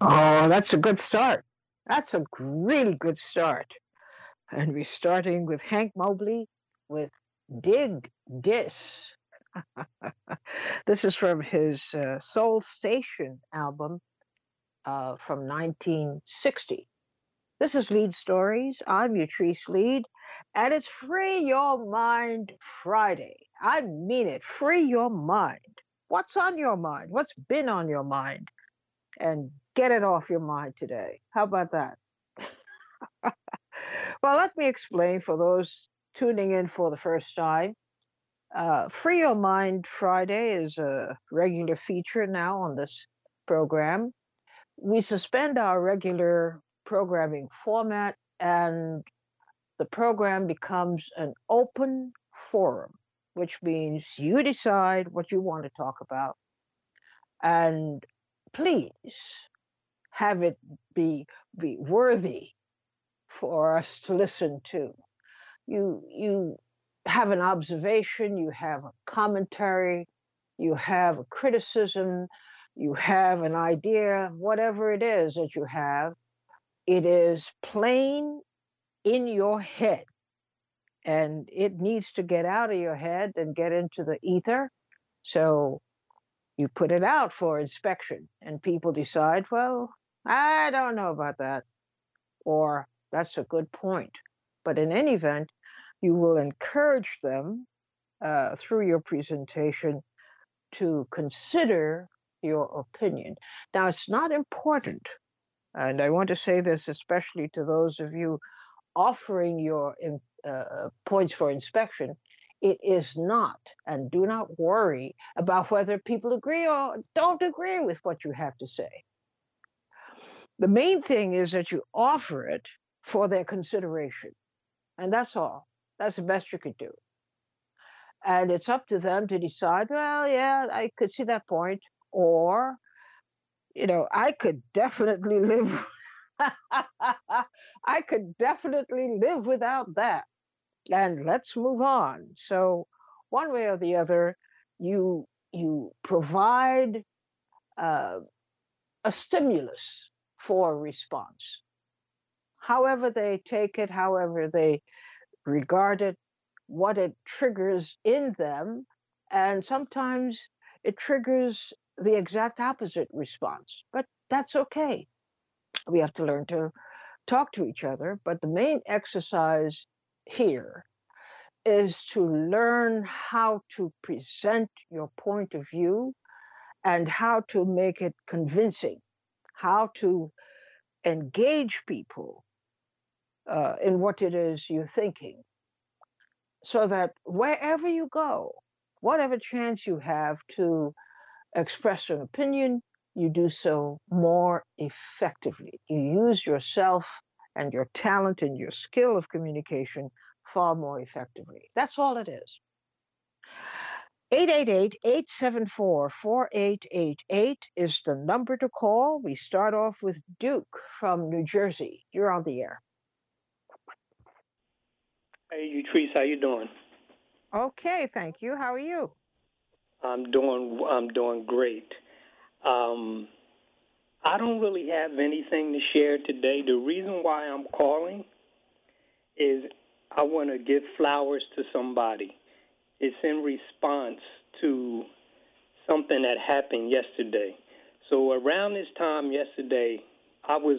Oh, that's a good start. That's a really good start. And we're starting with Hank Mobley with Dig Dis. This is from his Soul Station album from 1960. This is Lead Stories. I'm Yatrice Lead, and it's Free Your Mind Friday. I mean it. Free your mind. What's on your mind? What's been on your mind? And get it off your mind today. How about that? Well, let me explain for those tuning in for the first time. Free Your Mind Friday is a regular feature now on this program. We suspend our regular programming format, and the program becomes an open forum, which means you decide what you want to talk about. And please have it be worthy for us to listen to. You have an observation, you have a commentary, you have a criticism, you have an idea, whatever it is that you have, it is plain in your head, and it needs to get out of your head and get into the ether. So you put it out for inspection, and people decide, well, I don't know about that, or that's a good point. But in any event, you will encourage them through your presentation to consider your opinion. Now, it's not important, and I want to say this especially to those of you offering your points for inspection. It is not, and do not worry about whether people agree or don't agree with what you have to say. The main thing is that you offer it for their consideration, and that's all. That's the best you could do. And it's up to them to decide, well, yeah, I could see that point. Or, I could definitely live. I could definitely live without that. And let's move on. So, one way or the other, you provide uh, a stimulus for a response. However they take it, however they regard it, what it triggers in them, and sometimes it triggers the exact opposite response. But that's okay. We have to learn to talk to each other. But the main exercise here is to learn how to present your point of view and how to make it convincing, how to engage people in what it is you're thinking, so that wherever you go, whatever chance you have to express an opinion, you do so more effectively. You use yourself and your talent and your skill of communication far more effectively. That's all it is. 888-874-4888 is the number to call. We start off with Duke from New Jersey. You're on the air. Hey, Utrice, how you doing? Okay, thank you. How are you? I'm doing great. Um, I don't really have anything to share today. The reason why I'm calling is I want to give flowers to somebody. It's in response to something that happened yesterday. So around this time yesterday, I was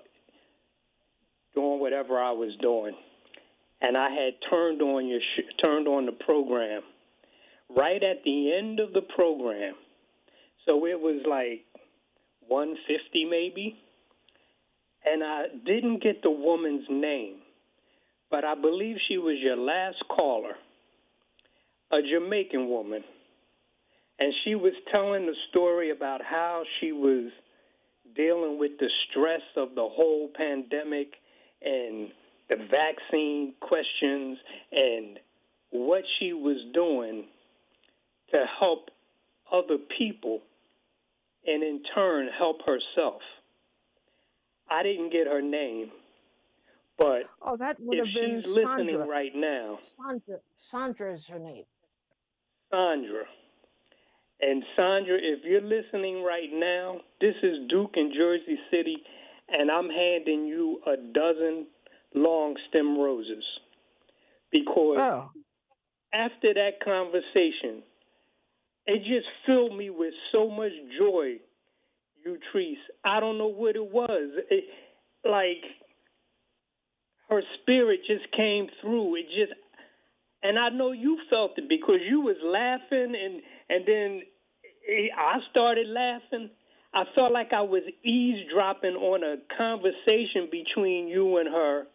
doing whatever I was doing, and I had turned on the program right at the end of the program. So it was like 150 maybe, and I didn't get the woman's name, but I believe she was your last caller, a Jamaican woman, and she was telling the story about how she was dealing with the stress of the whole pandemic and the vaccine questions and what she was doing to help other people and in turn help herself. I didn't get her name, but Oh, that would if have been she's listening Sandra. right now, Sandra is her name. Sandra, And Sandra, if you're listening right now, this is Duke in Jersey City, and I'm handing you a dozen long stem roses because after that conversation, it just filled me with so much joy, Utrice. I don't know what it was. Like, her spirit just came through. And I know you felt it because you was laughing, and then I started laughing. I felt like I was eavesdropping on a conversation between you and her.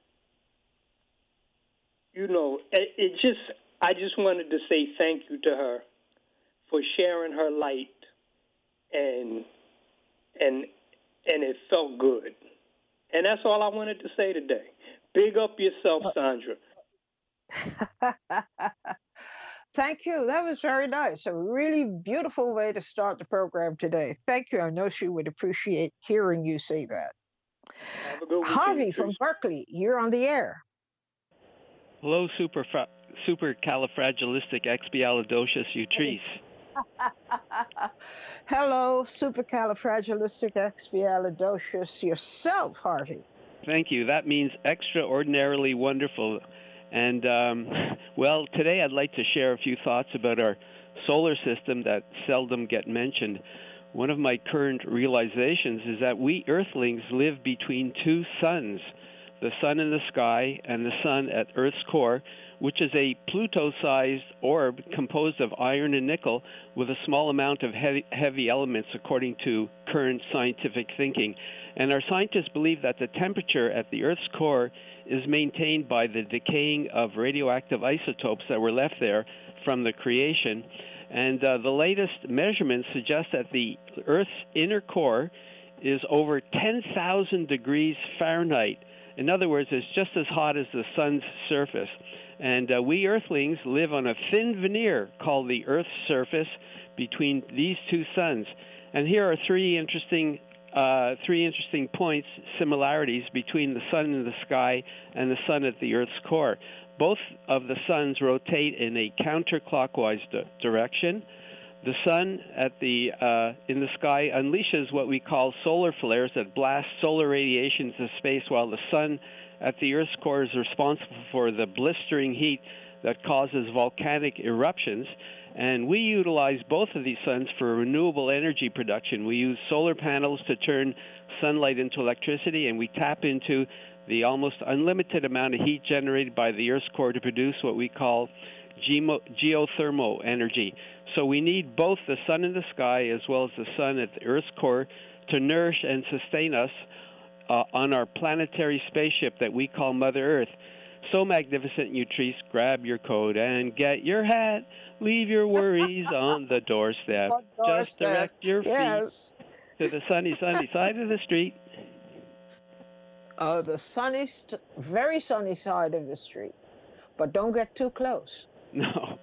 You know, I just wanted to say thank you to her for sharing her light, and it felt good. And that's all I wanted to say today. Big up yourself, Sandra. Thank you. That was very nice. A really beautiful way to start the program today. Thank you. I know she would appreciate hearing you say that. Have a good weekend, Harvey from Berkeley, you're on the air. Hello, supercalifragilisticexpialidocious Utrice. Hello, supercalifragilisticexpialidocious yourself, Harvey. Thank you. That means extraordinarily wonderful. And, well, today I'd like to share a few thoughts about our solar system that seldom get mentioned. One of my current realizations is that we Earthlings live between two suns, the sun in the sky and the sun at Earth's core, which is a Pluto-sized orb composed of iron and nickel with a small amount of heavy elements according to current scientific thinking. And our scientists believe that the temperature at the Earth's core is maintained by the decaying of radioactive isotopes that were left there from the creation. And the latest measurements suggest that the Earth's inner core is over 10,000 degrees Fahrenheit. In other words, it's just as hot as the sun's surface. And we Earthlings live on a thin veneer called the Earth's surface between these two suns. And here are three interesting points, similarities between the sun in the sky and the sun at the Earth's core. Both of the suns rotate in a counterclockwise direction. The sun in the sky unleashes what we call solar flares that blast solar radiation into space, while the sun at the Earth's core is responsible for the blistering heat that causes volcanic eruptions. And we utilize both of these suns for renewable energy production. We use solar panels to turn sunlight into electricity, and we tap into the almost unlimited amount of heat generated by the Earth's core to produce what we call geothermal energy. So we need both the sun in the sky as well as the sun at the Earth's core to nourish and sustain us on our planetary spaceship that we call Mother Earth. So magnificent, Utrice, grab your coat and get your hat. Leave your worries on the doorstep. Just direct your feet to the sunny side of the street. The sunny, very sunny side of the street. But don't get too close. No.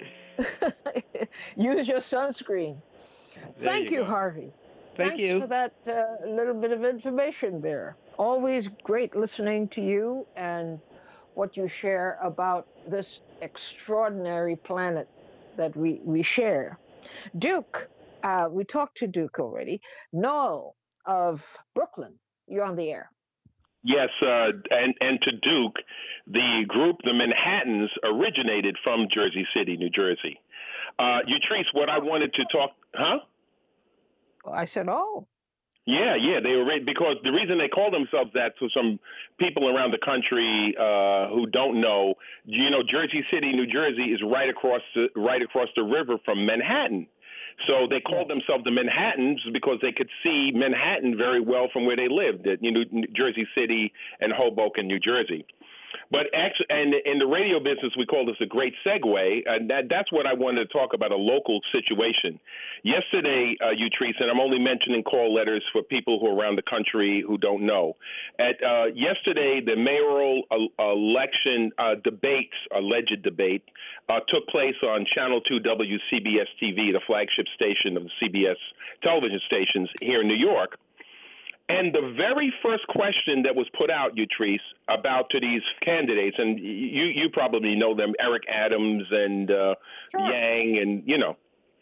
Use your sunscreen. Thank you, Harvey. Thanks for that little bit of information there. Always great listening to you and what you share about this extraordinary planet that we share. Duke, we talked to Duke already. Noel of Brooklyn, you're on the air. Yes, and to Duke, the group, the Manhattans, originated from Jersey City, New Jersey. Utrice, what I wanted to talk, huh? I said, oh. Yeah, they were because the reason they call themselves that, to some people around the country who don't know, Jersey City, New Jersey is right across the river from Manhattan. So they called themselves the Manhattans because they could see Manhattan very well from where they lived, at Jersey City and Hoboken, New Jersey. But actually, and in the radio business, we call this a great segue, and that's what I wanted to talk about, a local situation. Yesterday, Utrice, and I'm only mentioning call letters for people who are around the country who don't know. Yesterday, the mayoral election alleged debate, took place on Channel 2 WCBS TV, the flagship station of the CBS television stations here in New York. And the very first question that was put out, Utrice, about to these candidates, and you probably know them, Eric Adams and Yang, and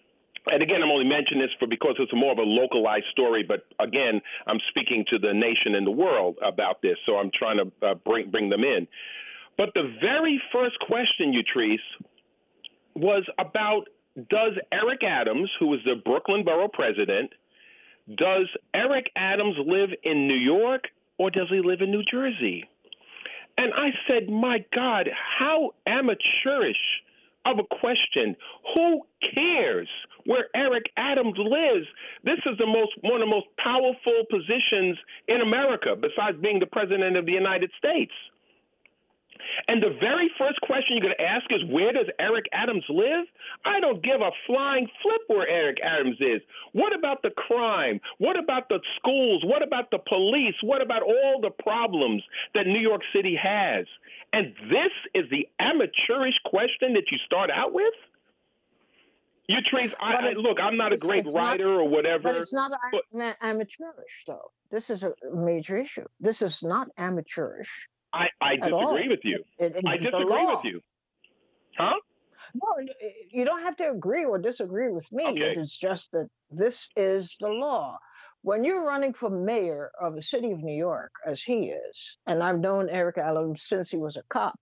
and again, I'm only mentioning this because it's more of a localized story. But again, I'm speaking to the nation and the world about this, so I'm trying to bring them in. But the very first question, Utrice, was about, does Eric Adams, who was the Brooklyn borough president, does Eric Adams live in New York or does he live in New Jersey? And I said, my God, how amateurish of a question. Who cares where Eric Adams lives? This is one of the most powerful positions in America, besides being the president of the United States. And the very first question you're going to ask is, where does Eric Adams live? I don't give a flying flip where Eric Adams is. What about the crime? What about the schools? What about the police? What about all the problems that New York City has? And this is the amateurish question that you start out with? Utrice, look, I'm not a great writer or whatever. But it's not amateurish, though. This is a major issue. This is not amateurish. I disagree with you. I disagree with you. Huh? No, you don't have to agree or disagree with me. Okay. It is just that this is the law. When you're running for mayor of the city of New York, as he is, and I've known Eric Adams since he was a cop,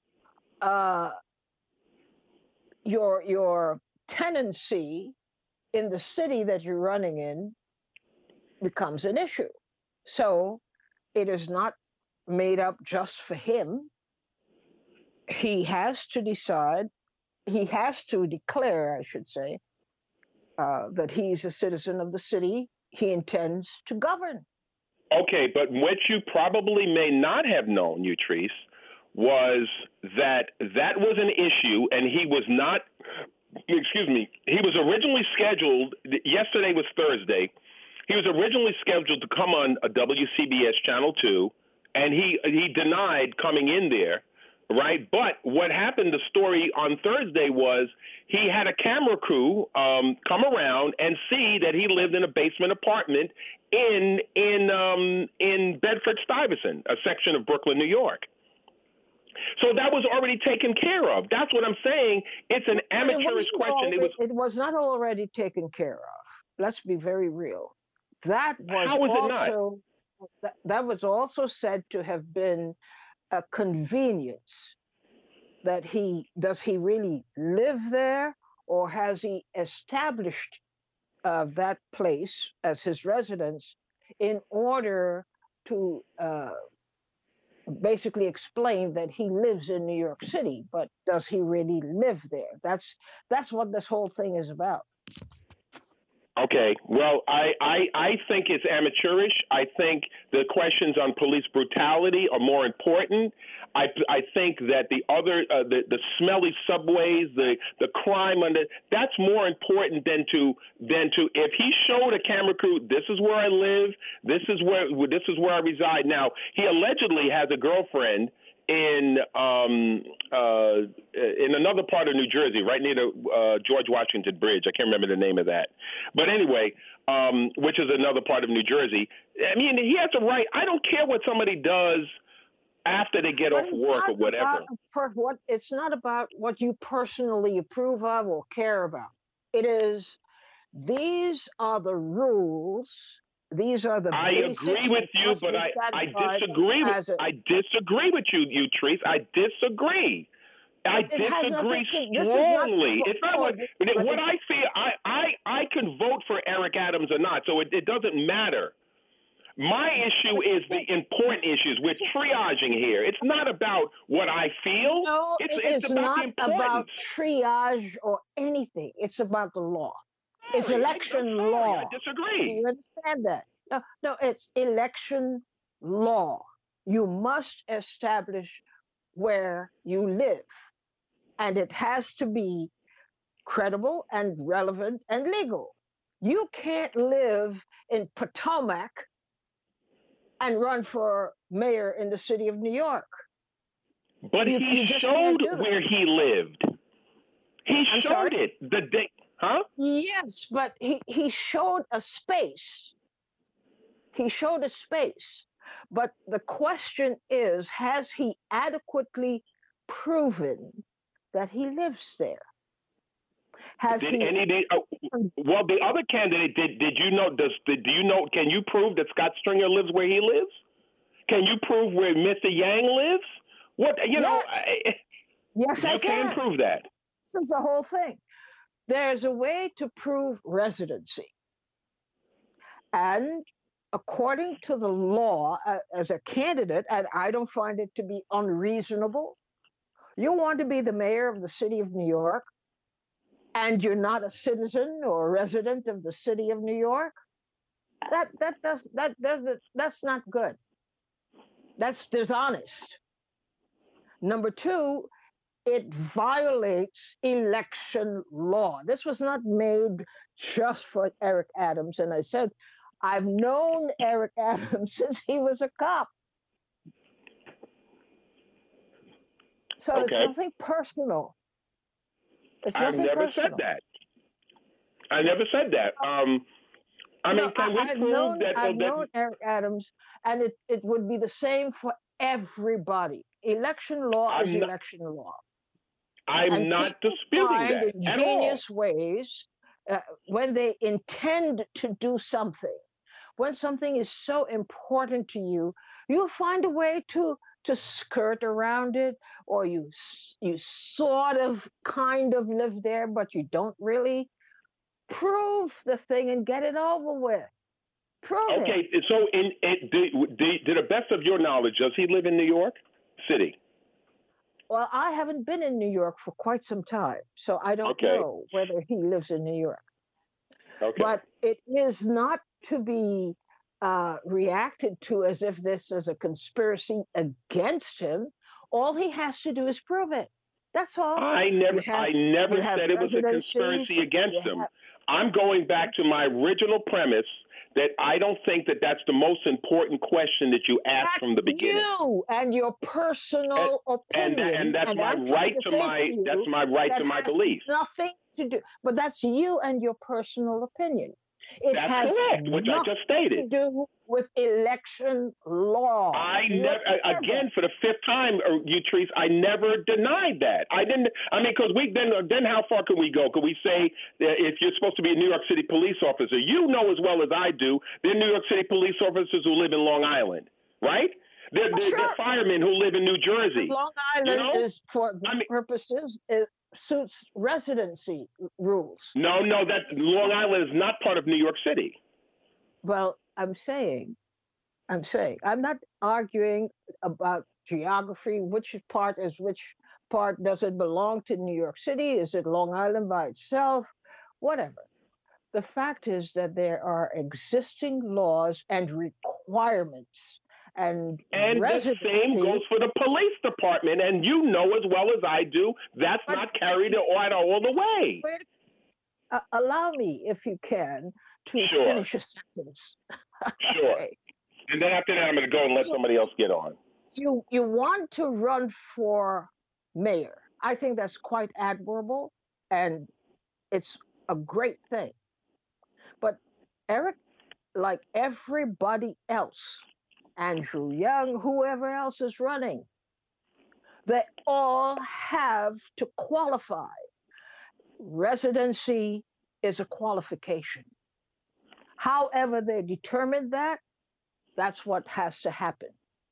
your tenancy in the city that you're running in becomes an issue. So it is not made up just for him. He has to decide, he has to declare, I should say, that he's a citizen of the city he intends to govern. Okay, but what you probably may not have known, Utrice, was that was an issue, and he was not, he was originally scheduled, yesterday was Thursday, he was originally scheduled to come on a WCBS Channel 2, and he denied coming in there, right? But what happened, the story on Thursday was he had a camera crew come around and see that he lived in a basement apartment in Bedford-Stuyvesant, a section of Brooklyn, New York. So that was already taken care of. That's what I'm saying. It's an amateurish question. It was not already taken care of. Let's be very real. That was How was it not? That was also said to have been a convenience. That does he really live there, or has he established that place as his residence in order to basically explain that he lives in New York City, but does he really live there? That's what this whole thing is about. Okay, well, I think it's amateurish. I think the questions on police brutality are more important. I think that the other the smelly subways, the crime that's more important than to if he showed a camera crew, this is where I live, this is where I reside. Now, he allegedly has a girlfriend in another part of New Jersey, right near the George Washington Bridge. I can't remember the name of that. But anyway, which is another part of New Jersey. I mean, he has a right. I don't care what somebody does after they get off work or whatever. It's not about what you personally approve of or care about. It is, these are the rules. These are the basics. I agree with you, but I disagree with you, Utrice. I disagree. I disagree strongly. It's not what I feel. I can vote for Eric Adams or not, so it doesn't matter. My issue is the important issues. We're triaging here. It's not about what I feel. No, it's not about triage or anything. It's about the law. It's election law. I disagree. Do you understand that? No, it's election law. You must establish where you live. And it has to be credible and relevant and legal. You can't live in Potomac and run for mayor in the city of New York. But he showed where he lived. He showed it the day. Huh? Yes, but he showed a space. He showed a space. But the question is, has he adequately proven that he lives there? Has Did he? any? Well, the other candidate did you know? Do you know? Can you prove that Scott Stringer lives where he lives? Can you prove where Mr. Yang lives? What you know? Yes, I You can prove that. This is the whole thing. There's a way to prove residency, and according to the law, as a candidate, and I don't find it to be unreasonable. You want to be the mayor of the city of New York, and you're not a citizen or a resident of the city of New York. That's not good. That's dishonest. Number two, it violates election law. This was not made just for Eric Adams. And I said, I've known Eric Adams since he was a cop. So Okay. It's nothing personal. I've never said that. I never said that. I mean, can we prove that? I've known Eric Adams, and it would be the same for everybody. Election law is election law. I'm not disputing that at all. Ingenious ways when they intend to do something. When something is so important to you, you'll find a way to skirt around it, or you sort of kind of live there, but you don't really. Prove the thing and get it over with. Prove it. Okay, so to the best of your knowledge, does he live in New York City? Well, I haven't been in New York for quite some time, so I don't know whether he lives in New York. Okay. But it is not to be reacted to as if this is a conspiracy against him. All he has to do is prove it. That's all. I never said it was a conspiracy against him. I'm going back to my original premise that I don't think that that's the most important question that you asked from the beginning. You and your personal opinion, and that's my right to my belief. Nothing to do, but that's you and your personal opinion. It has correct, which I just stated. To do with election law. I never, again, for the fifth time, Utrice, I never denied that. I didn't. I mean, because then how far can we go? Could we say that if you're supposed to be a New York City police officer, you know as well as I do, there are New York City police officers who live in Long Island, right? They're firemen who live in New Jersey. Long Island is for purposes. It suits residency rules. No, Long Island is not part of New York City. Well, I'm saying, I'm not arguing about geography. Which part does it belong to New York City? Is it Long Island by itself? Whatever. The fact is that there are existing laws and requirements. And the same goes for the police department, and you know as well as I do, that's not carried out all the way. Allow me, if you can, to finish a sentence. Sure. Okay. And then after that, I'm going to go and let somebody else get on. You want to run for mayor. I think that's quite admirable, and it's a great thing. But Eric, like everybody else, Andrew Young, whoever else is running, they all have to qualify. Residency is a qualification. However they determine that, that's what has to happen.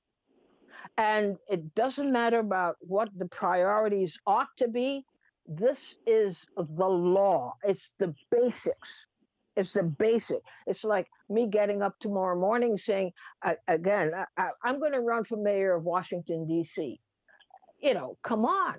And it doesn't matter about what the priorities ought to be. This is the law. It's the basics. It's the basic. It's like me getting up tomorrow morning saying, again, I'm going to run for mayor of Washington, D.C. You know, come on.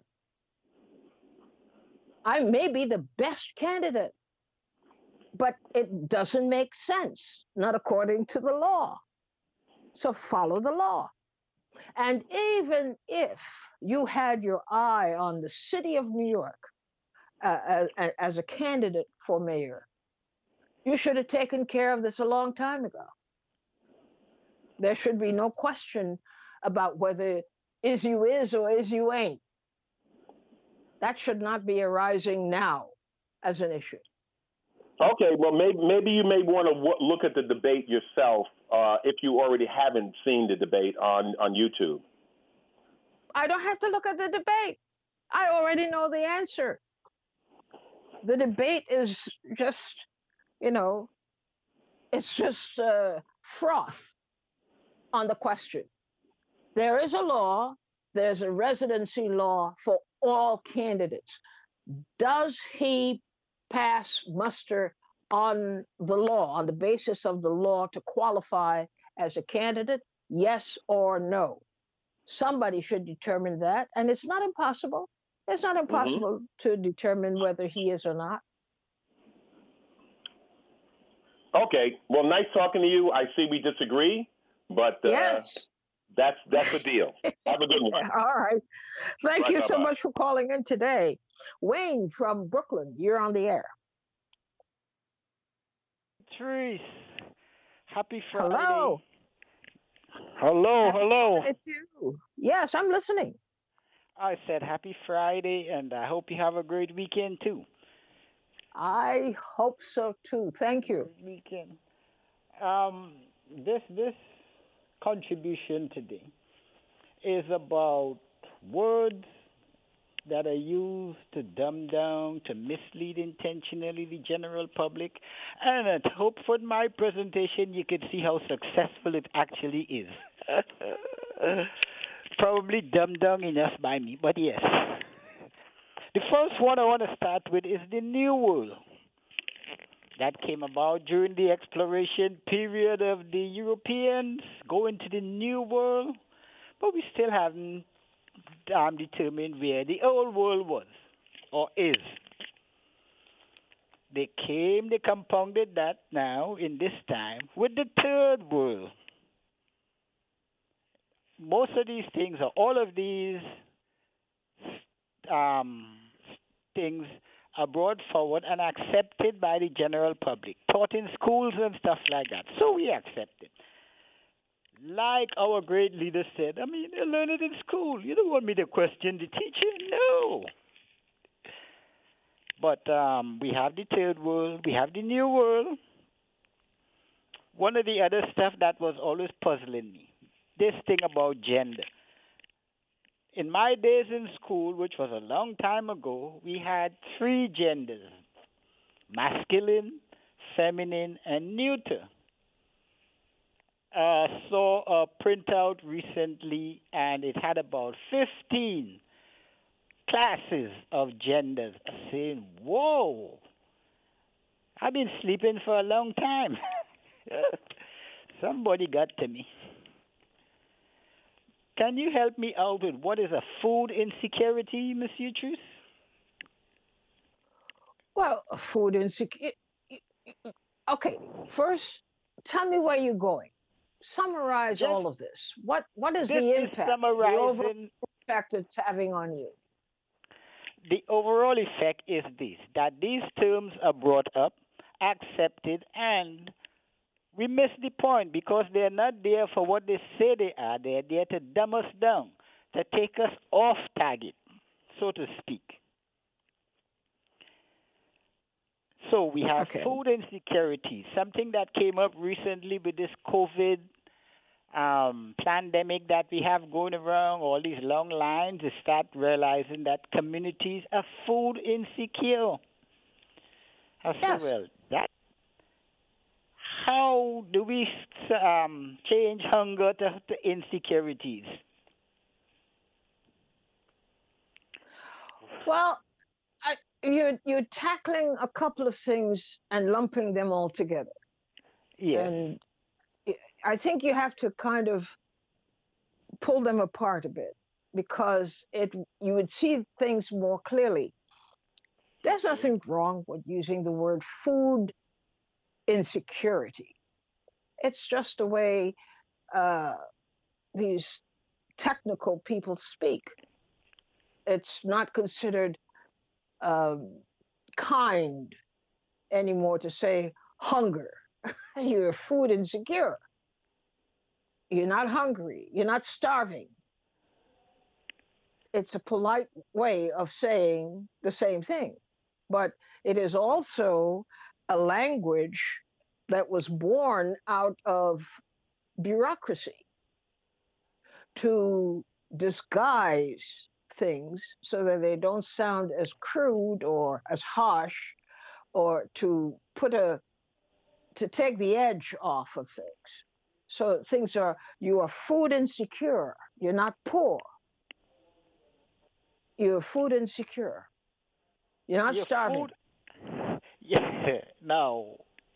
I may be the best candidate, but it doesn't make sense, not according to the law. So follow the law. And even if you had your eye on the city of New York as a candidate for mayor, you should have taken care of this a long time ago. There should be no question about whether is you is or is you ain't. That should not be arising now as an issue. Okay, well, maybe you may want to look at the debate yourself if you already haven't seen the debate on YouTube. I don't have to look at the debate. I already know the answer. The debate is just, you know, it's just froth on the question. There is a law, there's a residency law for all candidates. Does he pass muster on the law, on the basis of the law to qualify as a candidate? Yes or no? Somebody should determine that. And it's not impossible. It's not Hmm. impossible to determine whether he is or not. Okay. Well, nice talking to you. I see we disagree, but Yes. that's a deal. Have a good one. All right. Thank Right. you Bye so bye. much for calling in today. Wayne from Brooklyn, you're on the air. Therese, happy Friday. Hello. Hello, Happy hello. Friday to you. Yes, I'm listening. I said happy Friday, and I hope you have a great weekend too. I hope so too. Thank you. Great weekend. Um, this contribution today is about words that are used to dumb down, to mislead intentionally the general public. And I hope for my presentation you can see how successful it actually is. Probably dumbed down enough by me, but yes. The first one I want to start with is the New World that came about during the exploration period of the Europeans going to the New World, but we still haven't determined where the Old World was or is. They compounded that now in this time with the Third World. Most of these things, or all of these um, things, are brought forward and accepted by the general public, taught in schools and stuff like that. So we accept it. Like our great leader said, I mean, you learn it in school. You don't want me to question the teacher? No. But we have the Third World, we have the New World. One of the other stuff that was always puzzling me, this thing about gender. In my days in school, which was a long time ago, we had three genders: masculine, feminine, and neuter. Saw a printout recently, and it had about 15 classes of genders. Saying, "Whoa, I've been sleeping for a long time." Somebody got to me. Can you help me out with what is a food insecurity, Monsieur Truth? Well, food insecurity. Okay, first, tell me where you're going. Summarize Just all of this. What is this the is impact, the overall summarizing. effect it's having on you? The overall effect is this: that these terms are brought up, accepted, and we miss the point because they're not there for what they say they are. They're there to dumb us down, to take us off target, so to speak. So we have Okay. food insecurity, something that came up recently with this COVID pandemic that we have going around, all these long lines. They start realizing that communities are food insecure. I say, Yes. well, that how do we change hunger to insecurities? Well, you're tackling a couple of things and lumping them all together, Yes, and I think you have to kind of pull them apart a bit because it you would see things more clearly. There's nothing wrong with using the word food insecurity. It's just the way uh, these technical people speak. It's not considered um, kind anymore to say hunger. You're food insecure. You're not hungry. You're not starving. It's a polite way of saying the same thing. But it is also a language that was born out of bureaucracy to disguise things so that they don't sound as crude or as harsh, or to take the edge off of things. So things are, you are food insecure. You're not poor. You're food insecure. You're not Your starving. food. Yeah. Now,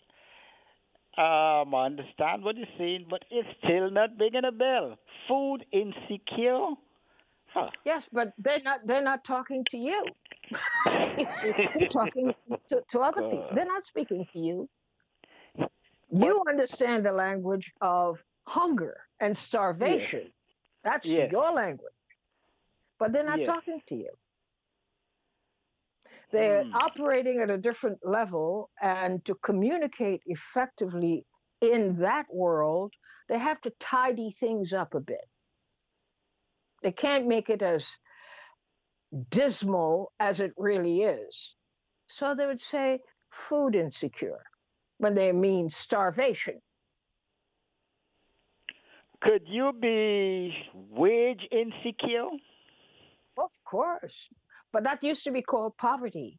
I understand what you're saying, but it's still not ringing a bell. Food insecure? Huh. Yes, but they're not talking to you. You see, you're talking to other people. God. They're not speaking to you. But You understand the language of hunger and yes, starvation. That's yes, your language, but they're not yes. talking to you. They're Hmm. operating at a different level, and to communicate effectively in that world, they have to tidy things up a bit. They can't make it as dismal as it really is. So they would say food insecure when they mean starvation. Could you be wage insecure? Of course. But that used to be called poverty.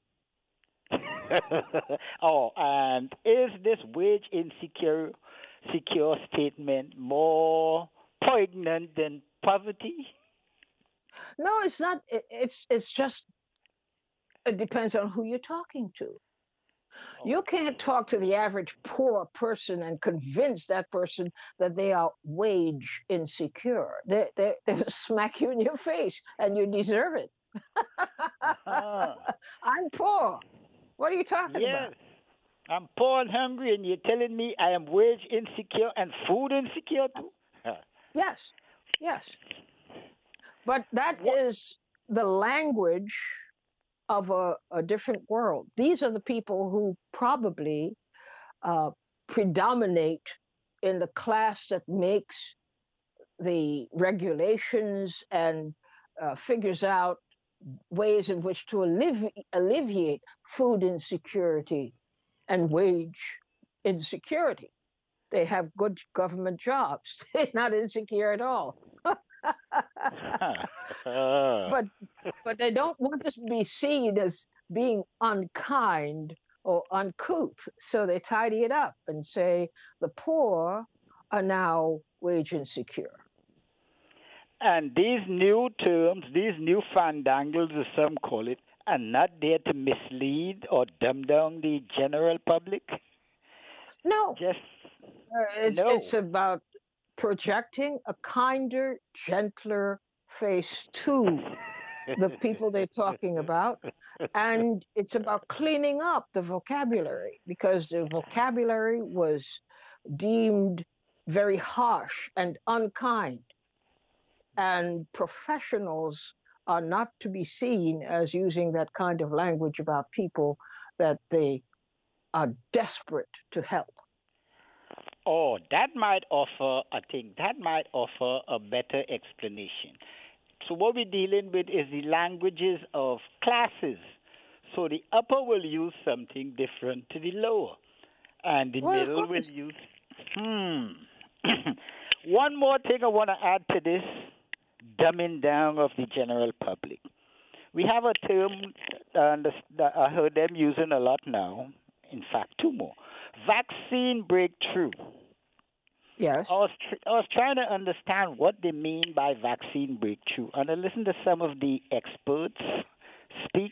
Oh, and is this wage insecure secure statement more poignant than poverty? No, it's not. It's just, it depends on who you're talking to. You can't Okay. talk to the average poor person and convince that person that they are wage insecure. They smack you in your face, and you deserve it. Uh-huh. I'm poor. What are you talking about? Yes. I'm poor and hungry, and you're telling me I am wage insecure and food insecure too? Yes, Huh. yes, yes. But that What? is the language of a different world. These are the people who probably uh, predominate in the class that makes the regulations and figures out ways in which to alleviate food insecurity and wage insecurity. They have good government jobs. They're not insecure at all. but but they don't want to be seen as being unkind or uncouth. So they tidy it up and say the poor are now wage insecure. And these new terms, these new fandangles, as some call it, are not there to mislead or dumb down the general public. No, Just it's no. about projecting a kinder, gentler face to the people they're talking about. And it's about cleaning up the vocabulary because the vocabulary was deemed very harsh and unkind. And professionals are not to be seen as using that kind of language about people that they are desperate to help. Oh, that might offer, I think, that might offer a better explanation. So, what we're dealing with is the languages of classes. So, the upper will use something different to the lower, and the Well, of middle will course. use. Hmm. One more thing I want to add to this dumbing down of the general public. We have a term that I heard them using a lot now. In fact, two more. Vaccine breakthrough. Yes. I was trying to understand what they mean by vaccine breakthrough, and I listened to some of the experts speak.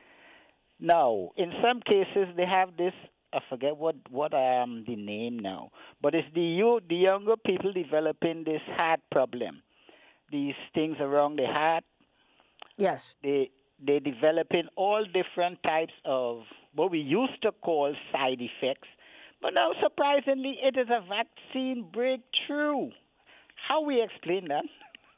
Now, in some cases, they have this. I forget what the name now, but it's the younger people developing this heart problem, these things around the heart. Yes. They developing all different types of what we used to call side effects, but now surprisingly, it is a vaccine breakthrough. How we explain that?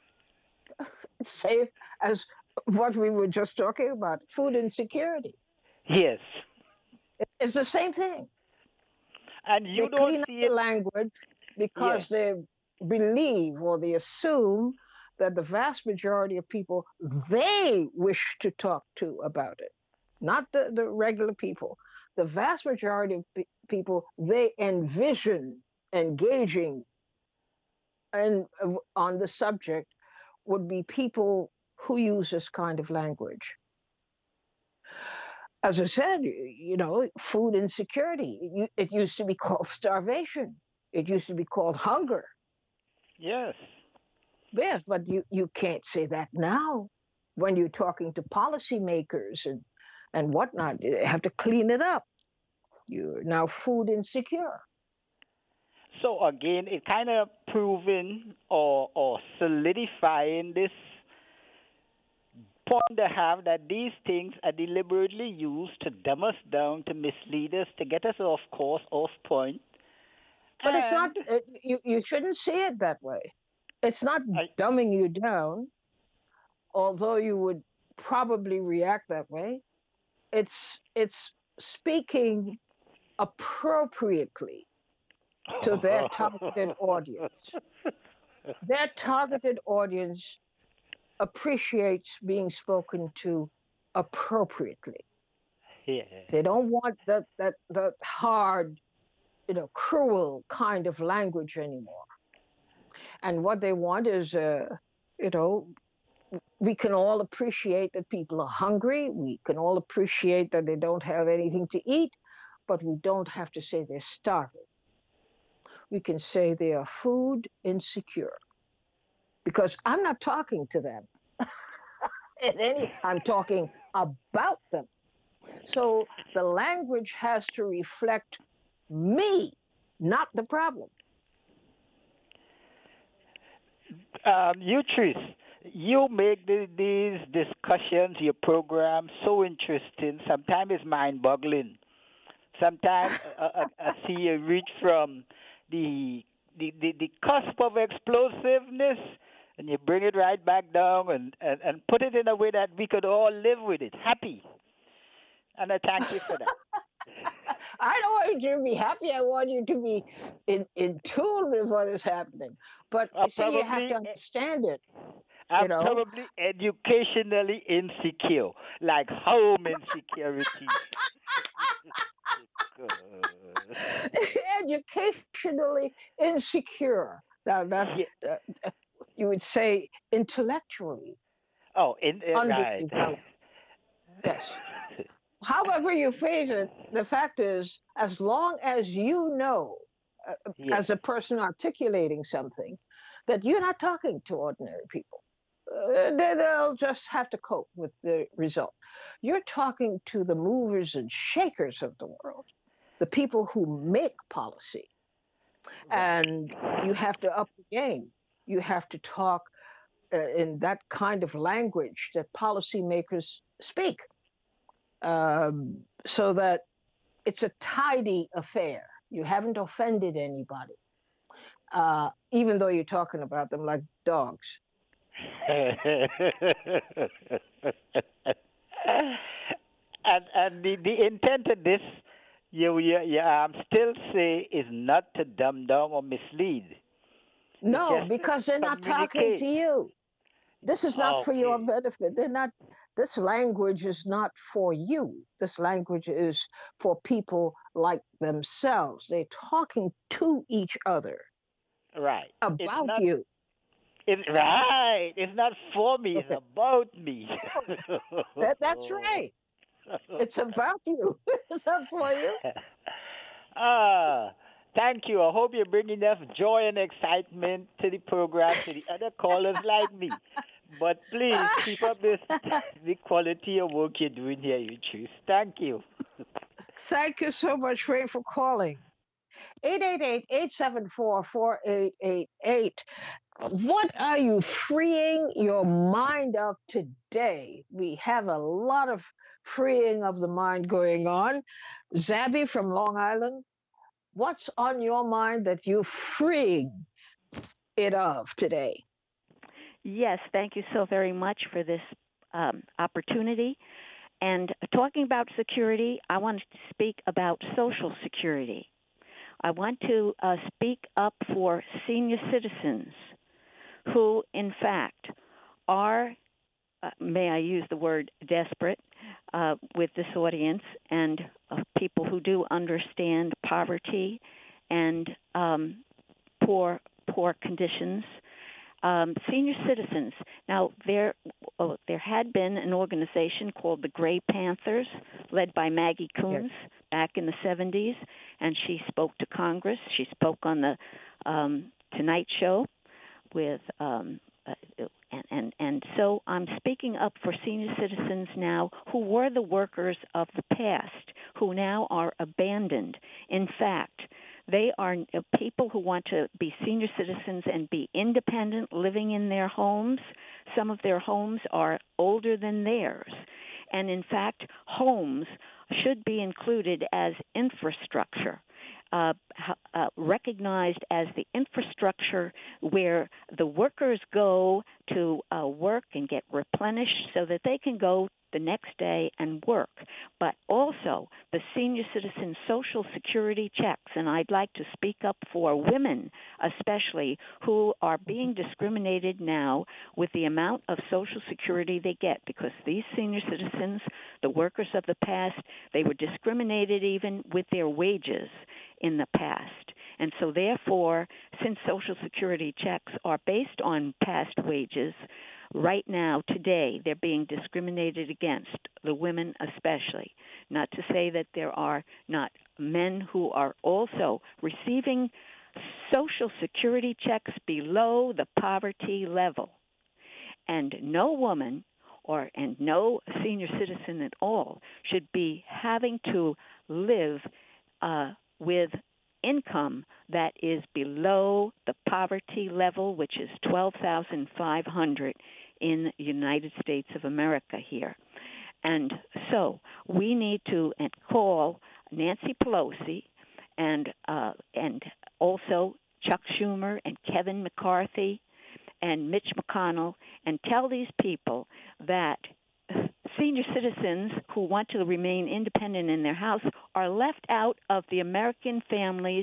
Same as what we were just talking about, food insecurity. Yes, It's the same thing. and They you don't clean up see the it. language Yes. because they believe or they assume that the vast majority of people they wish to talk to about it, not the regular people. The vast majority of people they envision engaging and on the subject would be people who use this kind of language. As I said, food insecurity. It used to be called starvation. It used to be called hunger. Yes. Yes, but you can't say that now when you're talking to policymakers and whatnot. You have to clean it up. You're now food insecure. So again, it kind of proving or solidifying this point they have that these things are deliberately used to dumb us down, to mislead us, to get us off course, off point. But it's not, And you shouldn't see it that way. It's not I, dumbing you down, although you would probably react that way. It's speaking appropriately to their targeted audience. Their targeted audience appreciates being spoken to appropriately. yeah. They don't want that hard, cruel kind of language anymore. And what they want is, you know, we can all appreciate that people are hungry. We can all appreciate that they don't have anything to eat, but we don't have to say they're starving. We can say they are food insecure because I'm not talking to them. I'm talking about them. So the language has to reflect me, not the problem. Utrice, you make these discussions, your program, so interesting. Sometimes it's mind-boggling. Sometimes I see you reach from the cusp of explosiveness, and you bring it right back down and put it in a way that we could all live with it, happy. And I thank you for that. I don't want you to be happy. I want you to be in tune with what is happening. But see, you have to understand it. I'm probably educationally insecure, like home insecurity. Educationally insecure. Now, that's you would say intellectually. Oh, right. Yes. However you phrase it, the fact is, as long as you know, as a person articulating something, that you're not talking to ordinary people. They'll just have to cope with the result. You're talking to the movers and shakers of the world, the people who make policy. And you have to up the game. You have to talk in that kind of language that policymakers speak, so that it's a tidy affair. You haven't offended anybody, even though you're talking about them like dogs. and the intent of this, you still say, is not to dumb down or mislead. No, because they're not talking to you. This is not for your benefit. They're not. This language is not for you. This language is for people like themselves. They're talking to each other. Right. About you. Right. It's not for me. Okay. It's about me. That's right. It's about you. It's not for you. Thank you. I hope you bring enough joy and excitement to the program, to the other callers like me. But please keep up the quality of work you're doing here, Utrice. Thank you. Thank you so much, Ray, for calling. 888-874-4888. What are you freeing your mind of today? We have a lot of freeing of the mind going on. Zabby from Long Island, what's on your mind that you're freeing it of today? Yes, thank you so very much for this opportunity. And talking about security, I want to speak about social security. I want to speak up for senior citizens who, in fact, are, may I use the word desperate, with this audience, and people who do understand poverty and poor conditions. Senior citizens. Now, there had been an organization called the Gray Panthers, led by Maggie Coons back in the 70s, and she spoke to Congress. She spoke on the Tonight Show with, and so I'm speaking up for senior citizens now who were the workers of the past, who now are abandoned. In fact, they are people who want to be senior citizens and be independent, living in their homes. Some of their homes are older than theirs. And in fact, homes should be included as infrastructure, recognized as the infrastructure where the workers go to work and get replenished so that they can go the next day and work, but also the senior citizen Social Security checks. And I'd like to speak up for women, especially, who are being discriminated now with the amount of Social Security they get, because these senior citizens, the workers of the past, they were discriminated even with their wages in the past. And so therefore, since Social Security checks are based on past wages, right now, today, they're being discriminated against, the women especially. Not to say that there are not men who are also receiving Social Security checks below the poverty level. And no woman and no senior citizen at all should be having to live with income that is below the poverty level, which is $12,500 in the United States of America here. And so we need to call Nancy Pelosi and also Chuck Schumer and Kevin McCarthy and Mitch McConnell and tell these people that senior citizens who want to remain independent in their house are left out of the American Families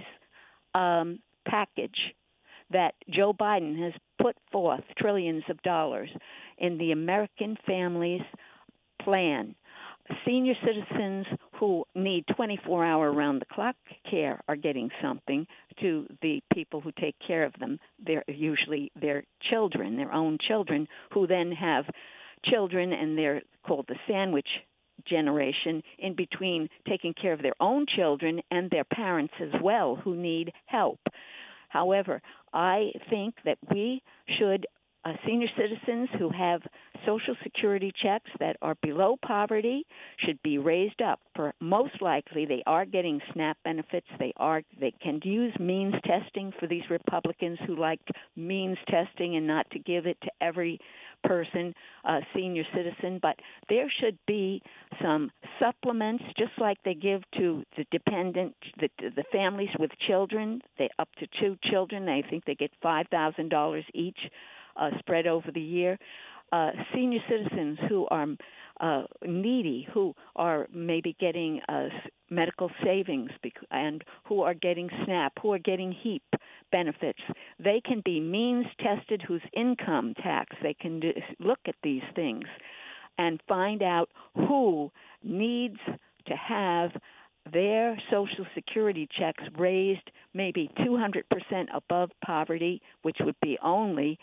package that Joe Biden has put forth, trillions of dollars, in the American Families plan. Senior citizens who need 24-hour round-the-clock care are getting something. To the people who take care of them, they're usually their children, their own children, who then have children, and they're called the sandwich generation, in between taking care of their own children and their parents as well, who need help. However, I think that we should, senior citizens who have Social Security checks that are below poverty should be raised up. For most likely, they are getting SNAP benefits. They can use means testing for these Republicans who like means testing and not to give it to every person, senior citizen, but there should be some supplements, just like they give to the dependent, the families with children. They up to 2 children. I think they get $5,000 each, spread over the year. Senior citizens who are needy, who are maybe getting medical savings and who are getting SNAP, who are getting HEAP benefits. They can be means tested, whose income tax. They can look at these things and find out who needs to have their Social Security checks raised maybe 200% above poverty, which would be only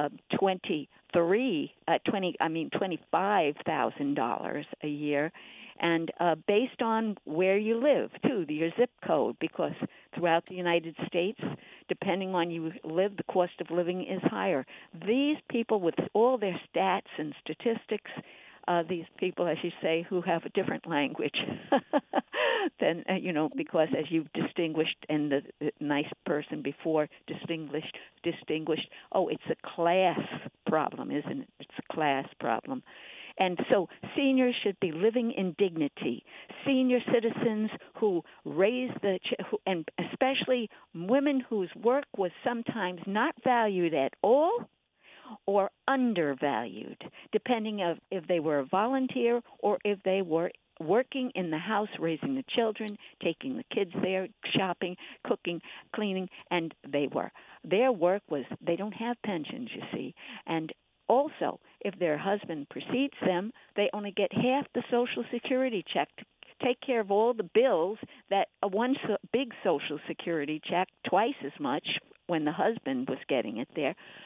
$25,000 a year, and based on where you live, too, your zip code, because throughout the United States, depending on you live, the cost of living is higher. These people, with all their stats and statistics, these people, as you say, who have a different language than, because as you've distinguished, and the nice person before distinguished, it's a class problem, isn't it? It's a class problem. And so seniors should be living in dignity. Senior citizens who raise and especially women whose work was sometimes not valued at all or undervalued, depending if they were a volunteer or if they were working in the house, raising the children, taking the kids there, shopping, cooking, cleaning, and their work was, they don't have pensions, you see, and also, if their husband precedes them, they only get half the Social Security check to take care of all the bills that one big Social Security check, twice as much when the husband was getting it there,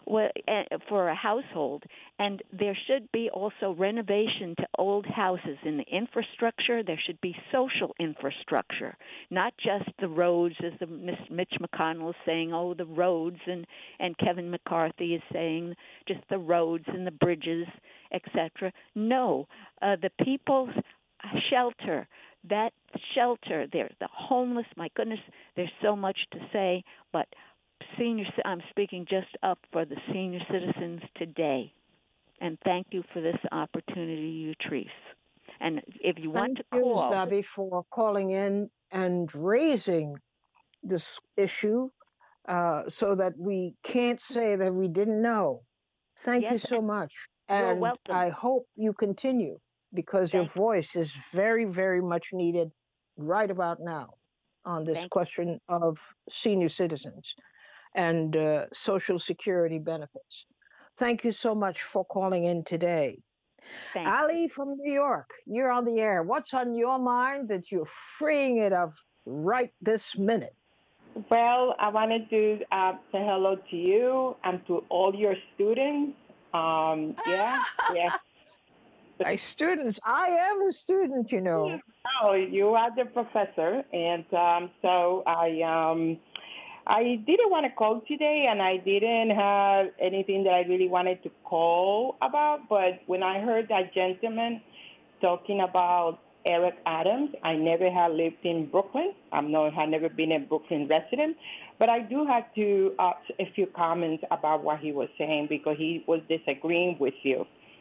for a household. And there should be also renovation to old houses in the infrastructure. There should be social infrastructure, not just the roads, as Mitch McConnell is saying, oh, the roads, and Kevin McCarthy is saying just the roads and the bridges, etc. No, the people's shelter, that shelter, the homeless, my goodness, there's so much to say, but I'm speaking just up for the senior citizens today. And thank you for this opportunity, Utrice. And if you want to call... Thank you, Zabi, for calling in and raising this issue so that we can't say that we didn't know. Thank you so much. You're And welcome. I hope you continue, because your voice is very, very much needed right about now on this question of senior citizens and Social Security benefits. Thank you so much for calling in today. Ali from New York, you're on the air. What's on your mind that you're freeing it of right this minute? Well, I wanted to say hello to you and to all your students. Yeah. My students, I am a student, you know. Oh, you are the professor, and so I didn't want to call today, and I didn't have anything that I really wanted to call about. But when I heard that gentleman talking about Eric Adams, I never had lived in Brooklyn. I had never been a Brooklyn resident. But I do have to a few comments about what he was saying, because he was disagreeing with you.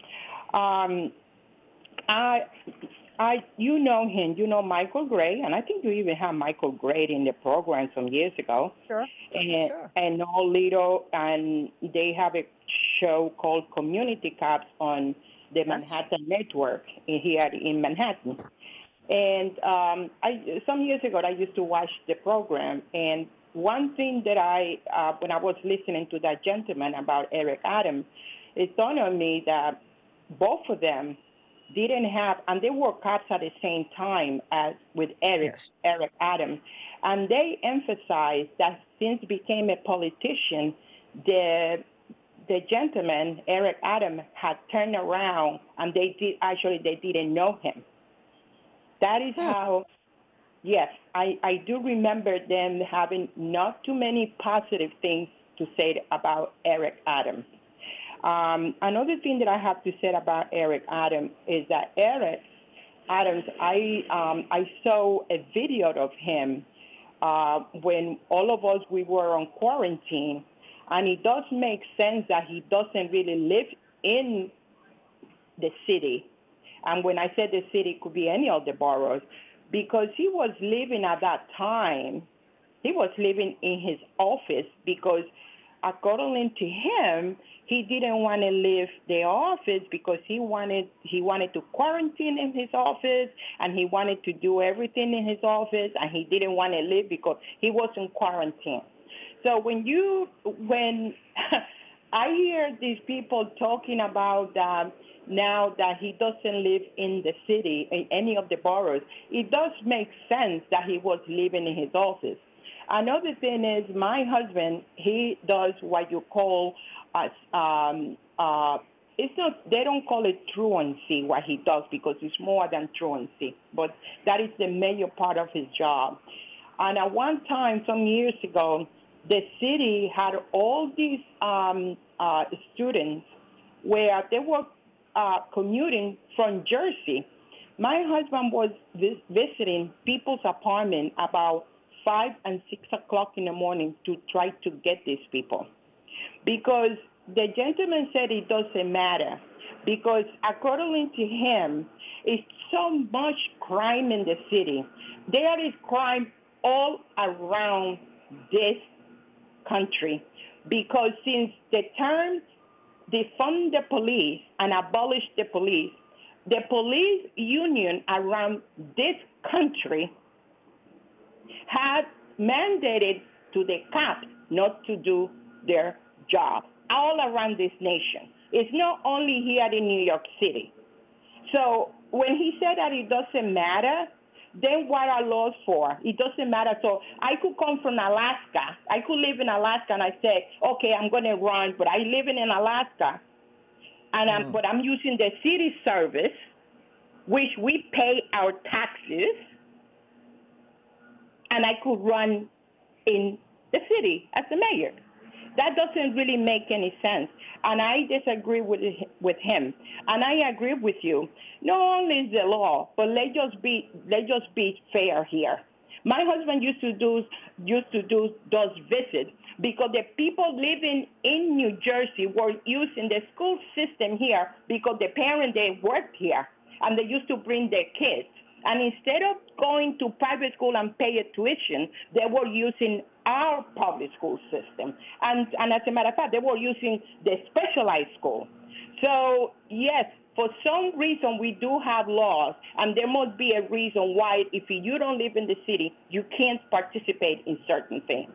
You know him. You know Michael Gray, and I think you even had Michael Gray in the program some years ago. Sure. And Noel Little, and they have a show called Community Cops on the Manhattan Network here in Manhattan. And some years ago, I used to watch the program, and one thing that when I was listening to that gentleman about Eric Adams, it dawned on me that both of them didn't have, and they were cops at the same time as with Eric Adams, and they emphasized that since he became a politician, the gentleman, Eric Adams, had turned around, and they didn't know him. That is how, yes, I do remember them having not too many positive things to say about Eric Adams. Another thing that I have to say about Eric Adams is that Eric Adams, I saw a video of him when all of us, we were on quarantine, and it does make sense that he doesn't really live in the city. And when I said the city, it could be any of the boroughs, because he was living at that time, he was living in his office, because according to him, he didn't want to leave the office because he wanted to quarantine in his office, and he wanted to do everything in his office, and he didn't want to leave because he was in quarantine. So when I hear these people talking about now that he doesn't live in the city, in any of the boroughs, it does make sense that he was living in his office. Another thing is my husband, he does what you call, it's not, they don't call it truancy, what he does, because it's more than truancy, but that is the major part of his job. And at one time, some years ago, the city had all these students where they were commuting from Jersey. My husband was visiting people's apartment about 5 and 6 o'clock in the morning to try to get these people, because the gentleman said it doesn't matter, because according to him, it's so much crime in the city. There is crime all around this country, because since the term defund the police and abolish the police union around this country had mandated to the cops not to do their job all around this nation. It's not only here in New York City. So when he said that it doesn't matter, then what are laws for? It doesn't matter. So I could come from Alaska. I could live in Alaska, and I say, okay, I'm going to run, but I live in Alaska, and but I'm using the city service, which we pay our taxes, and I could run in the city as the mayor. That doesn't really make any sense, and I disagree with him. And I agree with you. Not only is the law, but let's just be fair here. My husband used to do those visits because the people living in New Jersey were using the school system here because the parents they worked here and they used to bring their kids. And instead of going to private school and pay a tuition, they were using our public school system. And as a matter of fact, they were using the specialized school. So, yes, for some reason we do have laws, and there must be a reason why if you don't live in the city, you can't participate in certain things.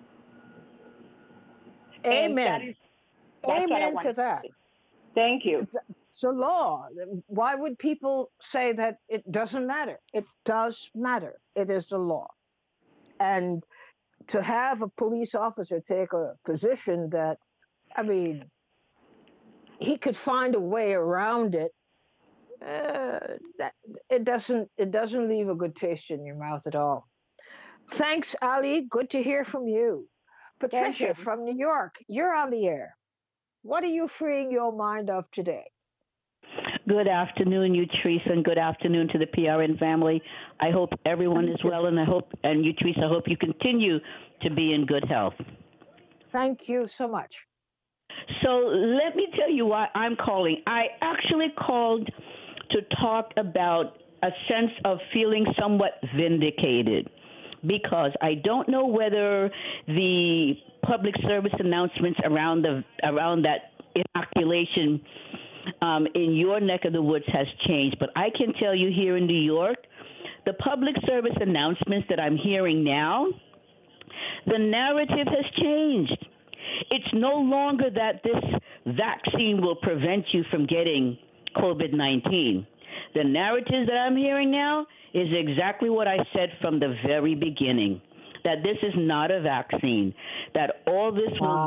Amen. Amen to that. Thank you. It's a law. Why would people say that it doesn't matter? It does matter. It is the law. And to have a police officer take a position that, I mean, he could find a way around it, that it doesn't leave a good taste in your mouth at all. Thanks, Ali. Good to hear from you. Patricia from New York, you're on the air. What are you freeing your mind of today? Good afternoon, Teresa, and good afternoon to the PRN family. I hope everyone is well, and you, Teresa, I hope you continue to be in good health. Thank you so much. So let me tell you why I'm calling. I actually called to talk about a sense of feeling somewhat vindicated, because I don't know whether the public service announcements around that inoculation in your neck of the woods has changed. But I can tell you here in New York, the public service announcements that I'm hearing now, the narrative has changed. It's no longer that this vaccine will prevent you from getting COVID-19. The narrative that I'm hearing now is exactly what I said from the very beginning, that this is not a vaccine, that all this will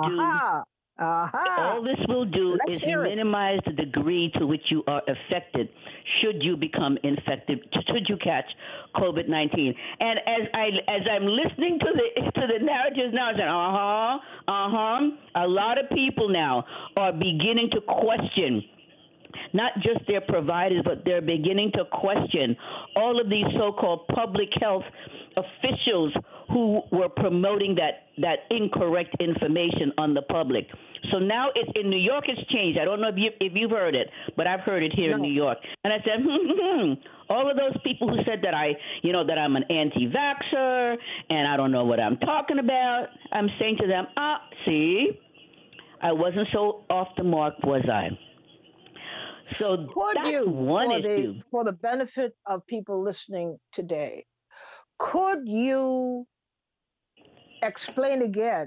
do is minimize the degree to which you are affected should you become infected, should you catch COVID-19. And as I'm listening to the narratives now, I said, a lot of people now are beginning to question not just their providers, but they're beginning to question all of these so-called public health officials who were promoting that incorrect information on the public. So now it's in New York. It's changed. I don't know if you've heard it, but I've heard it here in New York. And I said, all of those people who said that that I'm an anti-vaxxer and I don't know what I'm talking about, I'm saying to them, see, I wasn't so off the mark, was I? So that's one issue. For the benefit of people listening today, could you explain again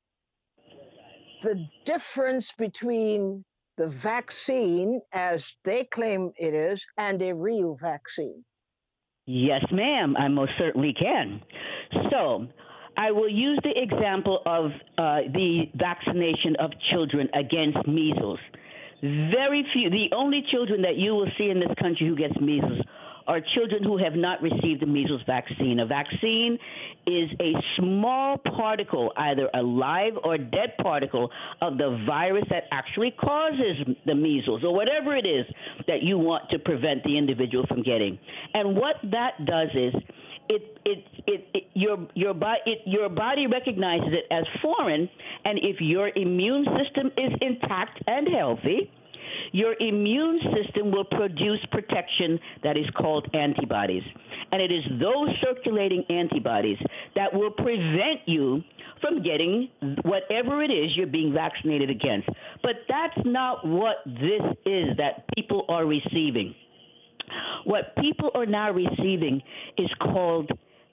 the difference between the vaccine, as they claim it is, and a real vaccine? Yes, ma'am, I most certainly can. So I will use the example of the vaccination of children against measles. Very few, the only children that you will see in this country who gets measles are children who have not received the measles vaccine. A vaccine is a small particle, either a live or dead particle, of the virus that actually causes the measles or whatever it is that you want to prevent the individual from getting. And what that does is your body recognizes it as foreign, and if your immune system is intact and healthy, your immune system will produce protection that is called antibodies. And it is those circulating antibodies that will prevent you from getting whatever it is you're being vaccinated against. But that's not what this is that people are receiving. What people are now receiving is called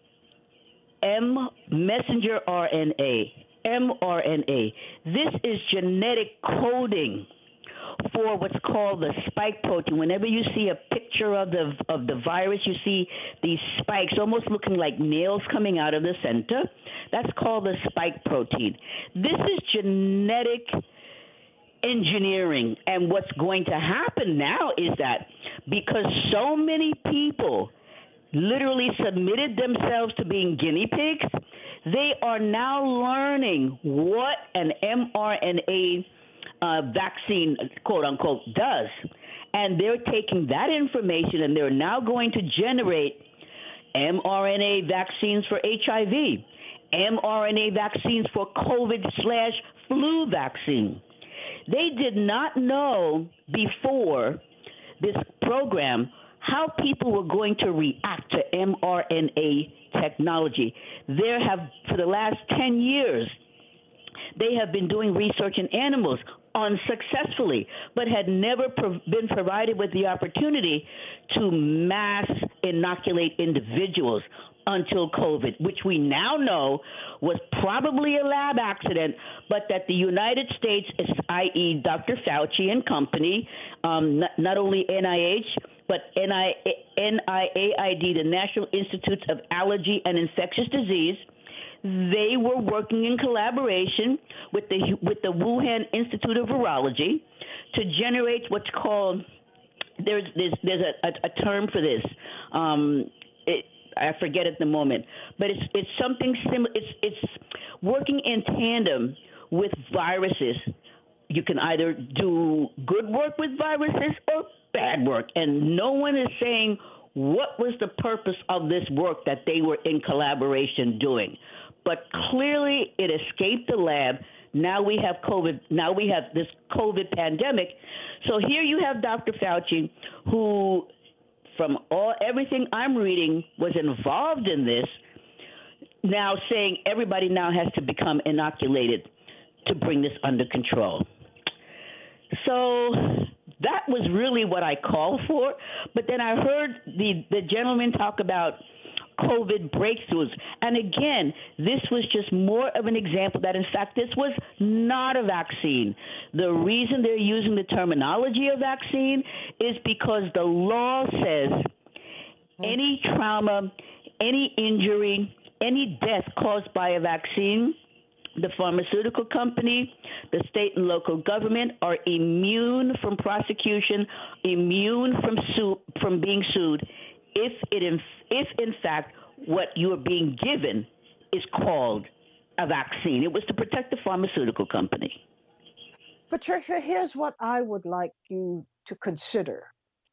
messenger RNA, mRNA. This is genetic coding for what's called the spike protein. Whenever you see a picture of the virus, you see these spikes almost looking like nails coming out of the center. That's called the spike protein. This is genetic engineering, and what's going to happen now is that because so many people literally submitted themselves to being guinea pigs, they are now learning what an mRNA vaccine, quote unquote, does. And they're taking that information and they're now going to generate mRNA vaccines for HIV, mRNA vaccines for COVID/flu vaccine. They did not know before this program how people were going to react to mRNA technology. There have, for the last 10 years, they have been doing research in animals unsuccessfully, but had never been provided with the opportunity to mass inoculate individuals until COVID, which we now know was probably a lab accident, but that the United States, i.e. Dr. Fauci and company, not only NIH, but NIAID, the National Institutes of Allergy and Infectious Disease, they were working in collaboration with the Wuhan Institute of Virology to generate what's called, there's a term for this. I forget at the moment, but it's something similar. It's working in tandem with viruses. You can either do good work with viruses or bad work, and no one is saying what was the purpose of this work that they were in collaboration doing. But clearly it escaped the lab. Now we have COVID. Now we have this COVID pandemic. So here you have Dr. Fauci, who, from everything I'm reading, was involved in this, now saying everybody now has to become inoculated to bring this under control. So that was really what I called for. But then I heard the gentleman talk about COVID breakthroughs. And again, this was just more of an example that, in fact, this was not a vaccine. The reason they're using the terminology of vaccine is because the law says any trauma, any injury, any death caused by a vaccine, the pharmaceutical company, the state and local government are immune from prosecution, immune from being sued, if in fact what you are being given is called a vaccine. It was to protect the pharmaceutical company. Patricia, here's what I would like you to consider.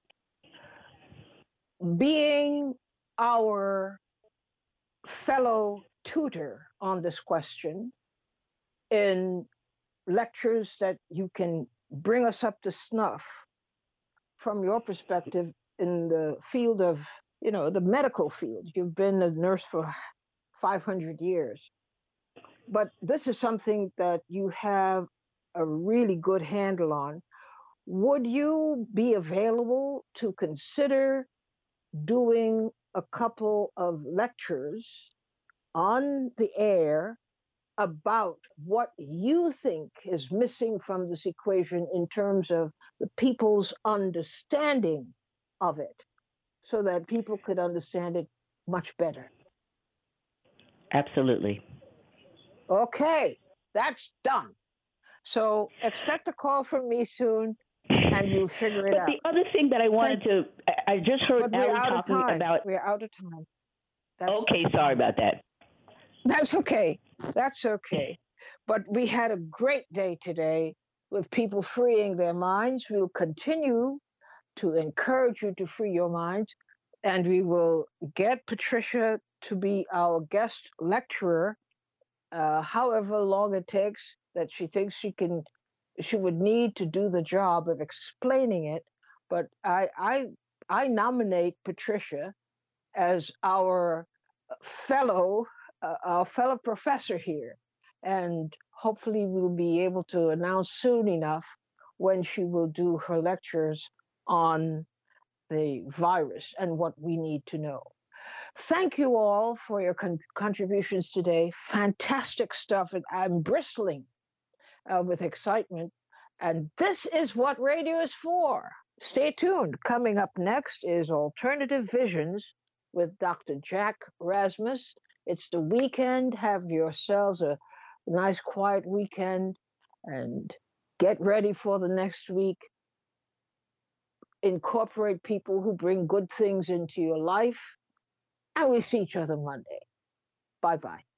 Being our fellow tutor on this question, in lectures that you can bring us up to snuff from your perspective in the field of, the medical field. You've been a nurse for 500 years. But this is something that you have a really good handle on. Would you be available to consider doing a couple of lectures on the air about what you think is missing from this equation in terms of the people's understanding of it, so that people could understand it much better? Absolutely. Okay, that's done. So expect a call from me soon, and you'll figure it out. The other thing that I wanted I just heard Allie talking about. We're out of time. Okay, sorry about that. That's okay. That's okay. But we had a great day today with people freeing their minds. We'll continue to encourage you to free your minds, and we will get Patricia to be our guest lecturer, however long it takes that she thinks she would need to do the job of explaining it. But I nominate Patricia as our fellow professor here, and hopefully we'll be able to announce soon enough when she will do her lectures on the virus and what we need to know. Thank you all for your contributions today. Fantastic stuff. I'm bristling with excitement And this is what radio is for. Stay tuned. Coming up next is Alternative Visions with Dr. Jack Rasmus. It's the weekend. Have yourselves a nice, quiet weekend and get ready for the next week. Incorporate people who bring good things into your life. And we see each other Monday. Bye-bye.